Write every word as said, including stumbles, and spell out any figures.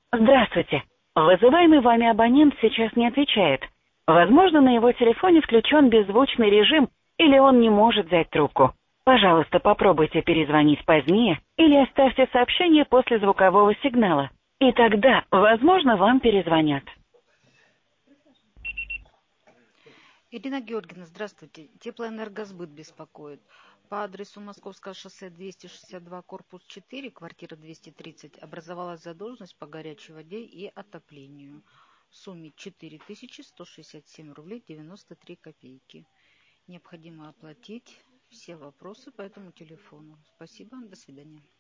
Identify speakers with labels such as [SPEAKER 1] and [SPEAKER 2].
[SPEAKER 1] Здравствуйте. Вызываемый вами абонент сейчас не отвечает. Возможно, на его телефоне включен беззвучный режим, или он не может взять трубку. Пожалуйста, попробуйте перезвонить позднее или оставьте сообщение после звукового сигнала. И тогда, возможно, вам перезвонят.
[SPEAKER 2] Ирина Георгиевна, здравствуйте. Теплоэнергосбыт беспокоит. По адресу Московского шоссе двести шестьдесят два, корпус четыре, квартира двести тридцать, образовалась задолженность по горячей воде и отоплению в сумме четыре тысячи сто шестьдесят семь рублей девяносто три копейки. Необходимо оплатить. Все вопросы по этому телефону. Спасибо, до свидания.